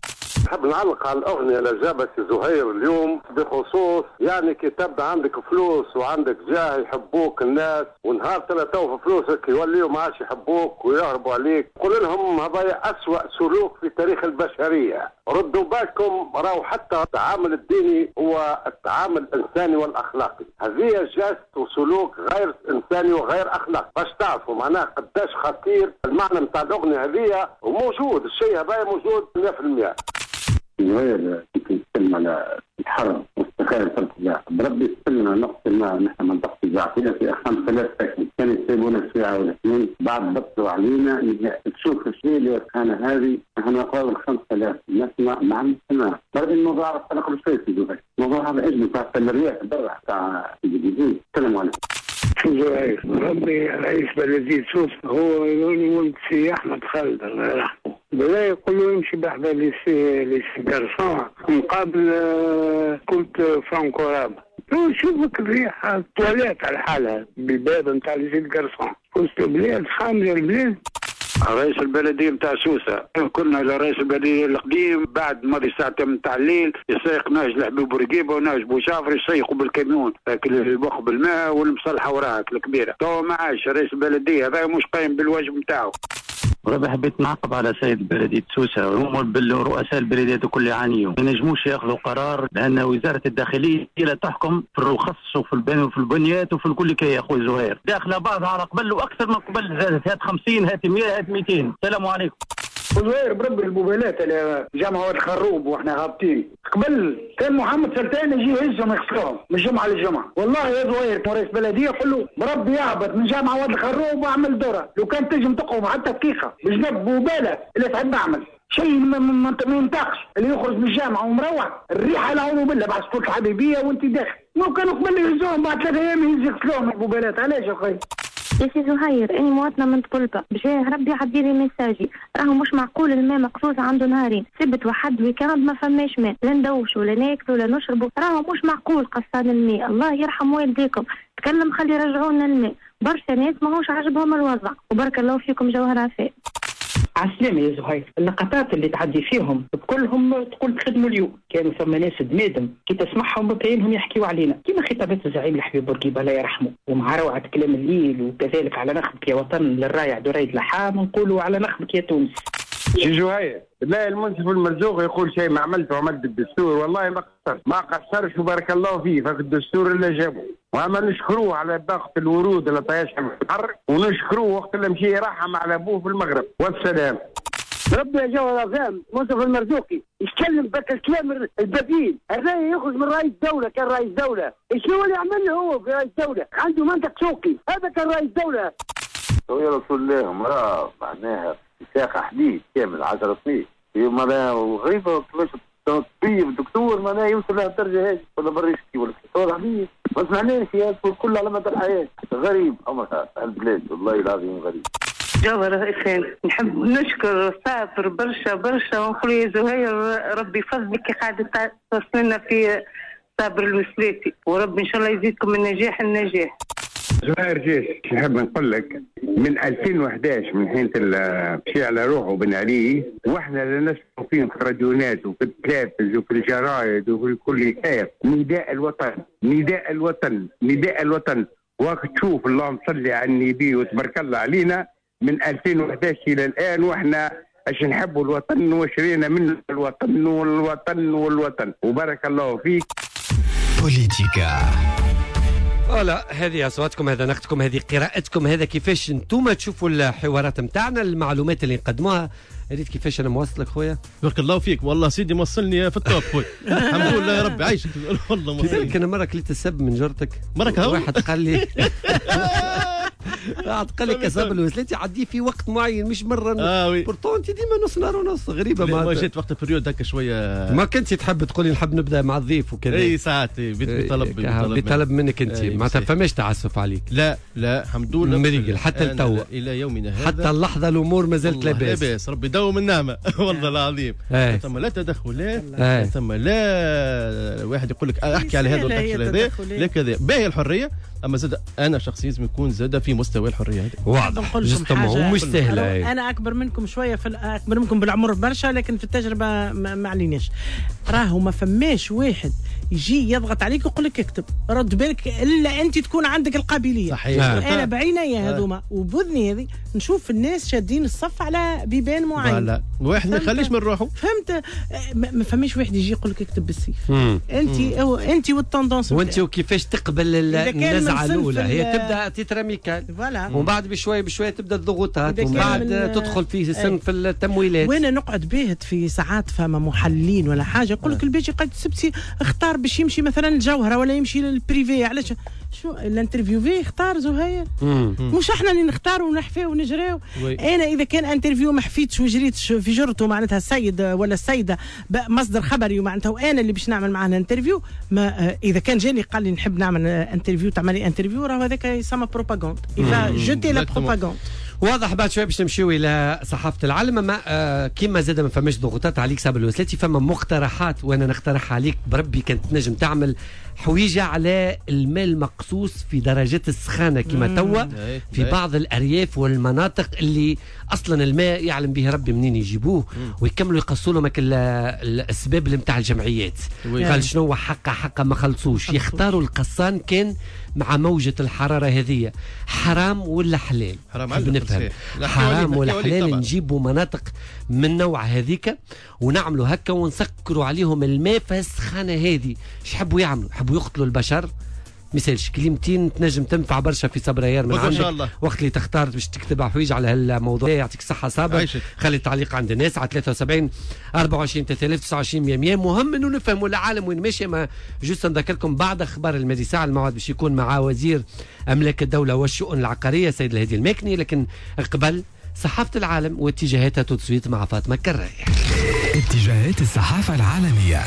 نحب نعلق على الأغنية اللي جابت زهير اليوم بخصوص يعني كي تبدا عندك فلوس وعندك جاه يحبوك الناس، ونهار تلاتو في فلوسك يوليوا ما عادش يحبوك ويهربوا عليك. قول لهم هذا أسوأ سلوك في تاريخ البشرية. ردوا بالكم، راهو حتى التعامل الديني هو التعامل الإنساني والأخلاقي. هذه جاست وسلوك غير إنساني وغير أخلاقي، باش تعرفوا معناه قداش خطير المعنى نتاع الأغنية هذه، وموجود الشيء هذا موجود مية في المية. زهير كيف يتكلم على الحرب واستخارة الارتجاع، بربي يستلمنا نقص ما نحن منطقة الزعفية في خمس آلاف ساكن، كانوا يسيبونا ساعة ولا اثنين بعد ضبطوا علينا. تشوف الشيء اللي وكان هذه نحن نقول خمس آلاف نسمع مع السماع. بربي الموضوع عرف أنا قبل شوي في زهير، الموضوع هذا إجمل تاع الرياح برا تاع الجديد. السلام عليكم. زهير ربي رئيس بلدية سوس هو ولد سي أحمد خالد الله يرحمه، بلا يقولوا يمشي بحذا ليسي ليسي جارسون مقابل كنت فرانكو رابع. شوفك الريح التواليت على حالها بالباب نتاع ليسي جارسون، وسط بلاد خامرة البلاد. رئيس البلدية نتاع سوسة كنا لرئيس البلدية القديم بعد ماضي ساعتين نتاع الليل يسيق ناج لحبيب بورقيبة وناج بوشافر يسيقوا بالكاميون البخ بالماء والمصلحة وراها الكبيرة. تو ما عادش رئيس البلدية هذا مش قايم بالواجب نتاعه. ورابع حبيت نعقب على سيد بلدية سوسة، هما بالرؤساء البلديات الكل يعانيوا، ما ينجموش ياخذوا قرار لأن وزارة الداخلية لا تحكم في الرخص وفي البن وفي البنيات وفي الكل كي يا أخوي زهير، داخلة بعضها على قبل وأكثر من قبل، هات خمسين هات مية هات مئتين. السلام عليكم. زهير بربي البوبيلات اللي جامعة الخروب واحنا هابطين قبل كان محمد سلطان يجي يهزهم يغسلوهم من الجمعة للجمعة. والله يا زهير رئيس بلدية قل له بربي يهبط من جامعة واد الخروب واعمل دورة، لو كان تجم تقوم حتى دقيقة بجنب بوبالة اللي تحب نعمل شيء ما ينطقش اللي يخرج من الجامعة ومروح الريحة لعونه بالله بعد صوت الحبيبية وانت داخل. مو كانوا قبل يهزوهم بعد ثلاثة أيام يهز يغسلوهم البوبالات. علاش يا أخي؟ يا سي زهير اني مواطنه من طلبه بجاه ربي يعدي لي ميساجي، راهو مش معقول الماء مقصوص عنده نهارين، سبت وحد ويكاند ما فماش ماء، لا ندوش ولا ناكل ولا نشربوا، راهو مش معقول قصان الماء. الله يرحم والديكم تكلم خلي يرجعوا لنا الماء، برشا ناس ماهوش عاجبهم الوضع، وبارك الله فيكم جوهر عفاء. عالسلامة يا زهير، اللقطات اللي تعدي فيهم كلهم تقول تخدموا اليوم، كانوا ثم ناس دمادم كي تسمعهم بكاينهم يحكيوا علينا كيما خطابات الزعيم الحبيب بورقيبة الله يرحمه، ومع روعة كلام الليل وكذلك على نخبك يا وطن للرايع دريد لحام نقولوا على نخبك يا تونس. سي زهير لا المنصف المرزوق يقول شيء ما عملته عملت الدستور، والله ما قصرش ما قصرش وبارك الله فيه فك الدستور اللي جابه، وما نشكروه على ضغط الورود اللي طيشها في الحر، ونشكروه وقت اللي مشي يرحم على ابوه في المغرب. والسلام. ربي يا جوهر عظام منصف المرزوقي يتكلم بك الكلام البديل، هذا يخرج من رئيس دولة، كان رئيس دولة، شنو اللي عمل هو في رئيس دولة؟ عنده منطق سوقي، هذا كان رئيس دولة. يا رسول الله مرأة معناها ساقة حديد كامل عشرة سنين، معناها وغريبة كيفاش طبيب دكتور معناها يوصل لها الدرجة هذه ولا بريشتي ولا دكتور حديد، ما سمعناش يا كل على مدى الحياة. غريب أمرها البلاد والله العظيم غريب. جوهر إفان نحب نشكر صابر برشا برشا ونقول يا زهير ربي يفضلك قاعدة توصلنا في صابر المسلاتي، وربي إن شاء الله يزيدكم من نجاح النجاح. زهير جيش نحب نقول لك من ألفين وأحد عشر من حين مشي على روحه بن علي، واحنا اللي نسمعوا فيهم في الراديونات وفي التلفز وفي الجرايد وفي كل كاف نداء الوطن نداء الوطن نداء الوطن، وقت تشوف اللهم صل على النبي وتبارك الله علينا من ألفين وأحد عشر الى الان واحنا اش نحبوا الوطن وشرينا من الوطن والوطن والوطن وبارك الله فيك. بوليتيكا فوالا هذه اصواتكم، هذا نقدكم، هذه قراءتكم، هذا كيفاش انتم تشوفوا الحوارات نتاعنا، المعلومات اللي نقدموها. ريت كيفاش انا موصلك خويا؟ بارك الله فيك والله سيدي موصلني في التوب خويا. الحمد لله يا ربي عايشك والله موصلني. انا مره كليت السب من جرتك، مره واحد قال لي واحد قال لي كسب الوسلات يعدي في وقت معين مش مره اه وي بورتون انت ديما نص نهار ونص غريبه. ما جيت وقت البريود هكا شويه ما كنتي تحب تقولي نحب نبدا مع الضيف وكذا. اي ساعات بطلب بطلب, بطلب منك انت ما فماش تعسف عليك. لا لا الحمد لله مريقل حتى التو الى يومنا هذا حتى اللحظه الامور ما زالت لاباس لاباس ربي يدوم النعمه والله العظيم. ثم لا تدخلات ثم لا واحد يقول لك احكي على هذا ولا تحكي على هذا لا كذا باهي الحريه اما زاد انا شخصيا لازم يكون زاد في مستوى الحريه هذه واضح ومش سهله. انا اكبر منكم شويه في اكبر منكم بالعمر برشا، لكن في التجربه ما, ما عليناش. راهو ما فماش واحد يجي يضغط عليك ويقول لك اكتب، رد بالك الا انت تكون عندك القابليه. صحيح. انا بعيني هذوما وبذني هذه نشوف الناس شادين الصف على بيبان معين. لا واحد ما يخليش من روحه. فهمت؟ ما فماش واحد يجي يقول لك اكتب بالسيف. انت انت والتندونس وانت وكيفاش تقبل النزعه الاولى. هي تبدا تيتراميكال ومن بعد بشويه بشويه تبدا الضغوطات ومن بعد تدخل في سن في التمويلات. وانا نقعد باهت في ساعات فما محللين ولا حاجه يقول لك البيجي قد سبتي اختار باش يمشي مثلا الجوهره ولا يمشي للبريفي. علاش شو الانترفيو فيه اختار زهير؟ مش احنا اللي نختاروا ونحفيو ونجريو. انا اذا كان انترفيو ما حفيتش وجريتش في جرته معناتها السيد ولا السيده مصدر خبري ومعناتها وانا اللي باش نعمل معاه انترفيو، ما اذا كان جاني قال لي نحب نعمل انترفيو تعملي انترفيو راه هذاك يسمى بروباغاند. اذا جوتي لا بروباغاند واضح. بعد شويه باش نمشيو الى صحافه العالم. اما آه كيما زاد ما فماش ضغوطات عليك صابر الوسلاتي، فما مقترحات وانا نقترح عليك بربي كانت تنجم تعمل حويجه على الماء المقصوص في درجات السخانه كما توا في بعض الارياف والمناطق اللي اصلا الماء يعلم به ربي منين يجيبوه ويكملوا يقصوا لهم الاسباب نتاع الجمعيات. قال شنو حقه حقه ما خلصوش، يختاروا القصان كان مع موجة الحرارة هذه حرام ولا حلال؟ حرام نفهم حرام ولا حلال. نجيبوا مناطق من نوع هذيك ونعملوا هكا ونسكروا عليهم الماء في السخانة هذه. ايش حبوا يعملوا؟ حبوا يقتلوا البشر؟ مثالش كلمتين تنجم تنفع برشا في صبر يار من عندك وقت اللي تختار باش تكتب حويج على هالموضوع. يعطيك الصحة صابر، خلي التعليق عند الناس على ثلاثة وسبعين أربعة وعشرين ثلاثة آلاف وتسعة وعشرين مية مية. مهم انه نفهموا العالم وين ماشي. ما جوست نذكركم بعد اخبار المادي ساعة الموعد باش يكون مع وزير املاك الدولة والشؤون العقارية سيد الهادي الماكني، لكن قبل صحافة العالم واتجاهاتها تتصويت مع فاطمة كرايح. اتجاهات الصحافة العالمية.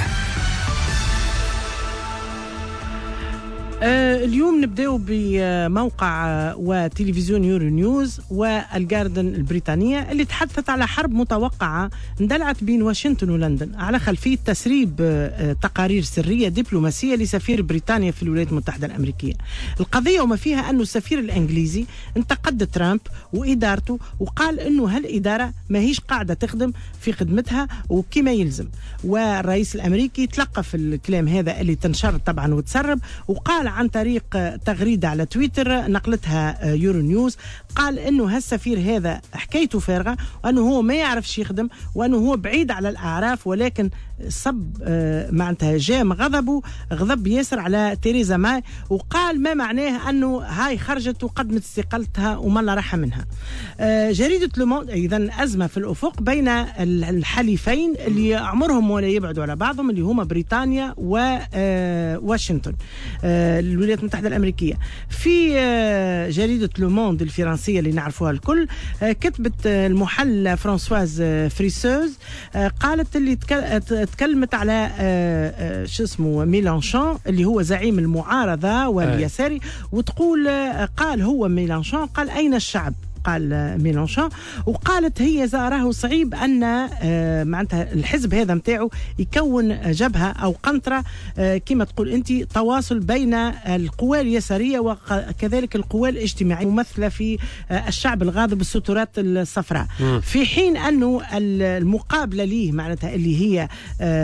آه اليوم نبداو بموقع آه وتلفزيون يورو نيوز والجاردن البريطانية اللي تحدثت على حرب متوقعة اندلعت بين واشنطن ولندن على خلفية تسريب آه تقارير سرية دبلوماسية لسفير بريطانيا في الولايات المتحدة الأمريكية. القضية وما فيها أنه السفير الإنجليزي انتقد ترامب وإدارته وقال أنه هالإدارة ما هيش قاعدة تخدم في خدمتها وكما يلزم. والرئيس الأمريكي تلقى في الكلام هذا اللي تنشر طبعا وتسرب وقال عن طريق تغريدة على تويتر نقلتها يورو نيوز، قال انه هالسفير هذا حكايته فارغة وانه هو ما يعرفش يخدم وانه هو بعيد على الاعراف، ولكن صب معناتها جام غضبه غضب ياسر على تيريزا ماي وقال ما معناه انه هاي خرجت وقدمت استقالتها وما لا راح منها. جريدة لوموند اذا ازمة في الافق بين الحليفين اللي عمرهم ولا يبعدوا على بعضهم اللي هما بريطانيا وواشنطن الولايات المتحدة الأمريكية. في جريدة لوموند الفرنسية اللي نعرفوها الكل كتبت المحللة فرانسواز فريسوز قالت اللي تكلمت على شو اسمه ميلانشون اللي هو زعيم المعارضة واليساري وتقول قال هو ميلانشون قال أين الشعب؟ قال ميلانشون وقالت هي راهو صعيب ان آه معناتها الحزب هذا نتاعو يكون جبهه او قنطره آه كما تقول انت تواصل بين القوى اليساريه وكذلك القوى الاجتماعيه ممثله في آه الشعب الغاضب السترات الصفراء، في حين انه المقابله ليه معناتها اللي هي آه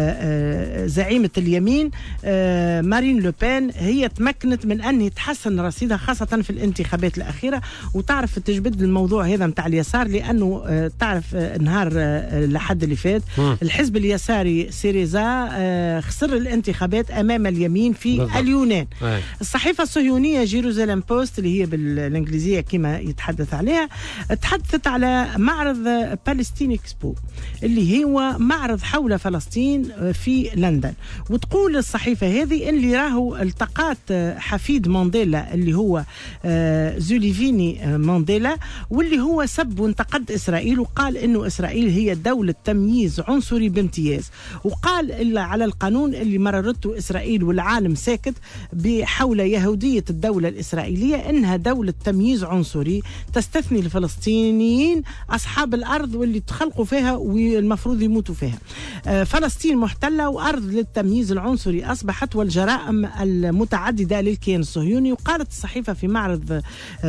آه زعيمه اليمين آه مارين لوبين هي تمكنت من ان يتحسن رصيدها خاصه في الانتخابات الاخيره وتعرف تجبد الموضوع هذا متاع اليسار لانه آه تعرف آه نهار آه لحد اللي فات م. الحزب اليساري سيريزا آه خسر الانتخابات امام اليمين في بالضبط. اليونان. أي. الصحيفه الصهيونيه جيروزالم بوست اللي هي بالانجليزيه كما يتحدث عليها تحدثت على معرض بالستين اكسبو اللي هو معرض حول فلسطين في لندن، وتقول الصحيفه هذه اللي راهو التقات حفيد مانديلا اللي هو آه زوليفيني مانديلا واللي هو سب وانتقد إسرائيل وقال إنه إسرائيل هي دولة تمييز عنصري بامتياز، وقال إلا على القانون اللي مررته إسرائيل والعالم ساكت بحول يهودية الدولة الإسرائيلية إنها دولة تمييز عنصري تستثني الفلسطينيين أصحاب الأرض واللي تخلقوا فيها والمفروض يموتوا فيها. فلسطين محتلة وأرض للتمييز العنصري أصبحت، والجرائم المتعددة للكيان الصهيوني. وقالت الصحيفة في معرض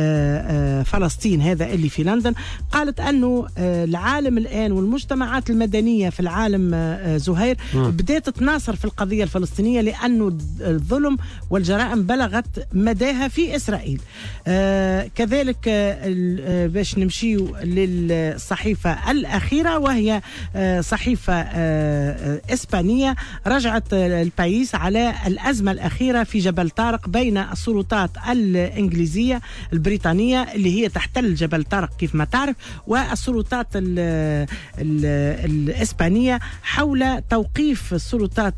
فلسطين هذا اللي في لندن، قالت أنه العالم الآن والمجتمعات المدنية في العالم زهير بدأت تتناصر في القضية الفلسطينية لأنه الظلم والجرائم بلغت مداها في إسرائيل. كذلك باش نمشي للصحيفة الأخيرة وهي صحيفة إسبانية، رجعت البايس على الأزمة الأخيرة في جبل طارق بين السلطات الإنجليزية البريطانية اللي هي تحتل جبل طارق كيف ما تعرف، والسلطات ال ال الإسبانية حول توقيف السلطات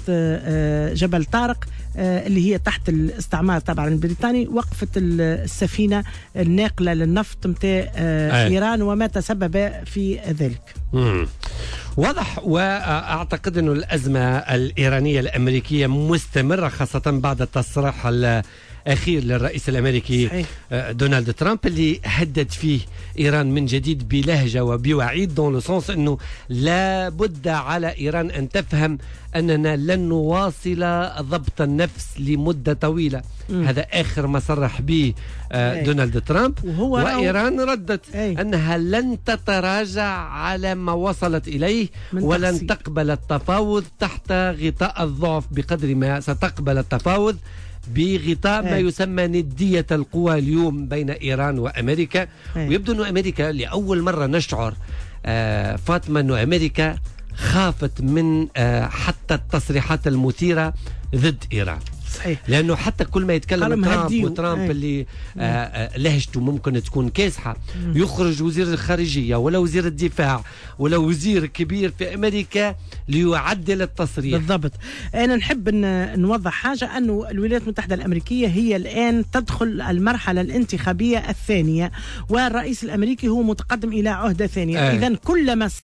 جبل طارق اللي هي تحت الاستعمار طبعا البريطاني، وقفت السفينة الناقلة للنفط متاع إيران وما تسبب في ذلك. مم. واضح. وأعتقد أن الأزمة الإيرانية الأمريكية مستمرة خاصة بعد التصريح الأخير للرئيس الأمريكي صحيح. دونالد ترامب اللي هدد فيه إيران من جديد بلهجة وبوعيد دون لو سونس أنه لا بد على إيران أن تفهم أننا لن نواصل ضبط النفس لمدة طويلة. م. هذا آخر ما صرح به دونالد ترامب، وإيران ردت أي. أنها لن تتراجع على ما وصلت إليه ولن تحسين. تقبل التفاوض تحت غطاء الضعف بقدر ما ستقبل التفاوض بغطاء ما يسمى ندية القوى اليوم بين إيران وأمريكا. أي. ويبدو أن أمريكا لأول مرة نشعر آه فاطمة أن أمريكا خافت من آه حتى التصريحات المثيرة ضد إيران. صحيح. لأنه حتى كل ما يتكلم ترامب وترامب ايه. اللي آه آه لهجته ممكن تكون كاسحة، يخرج وزير الخارجية ولا وزير الدفاع ولا وزير كبير في أمريكا ليعدل التصريح. بالضبط. أنا نحب أن نوضح حاجة، أنه الولايات المتحدة الأمريكية هي الآن تدخل المرحلة الانتخابية الثانية، والرئيس الأمريكي هو متقدم إلى عهدة ثانية. ايه. إذن كلما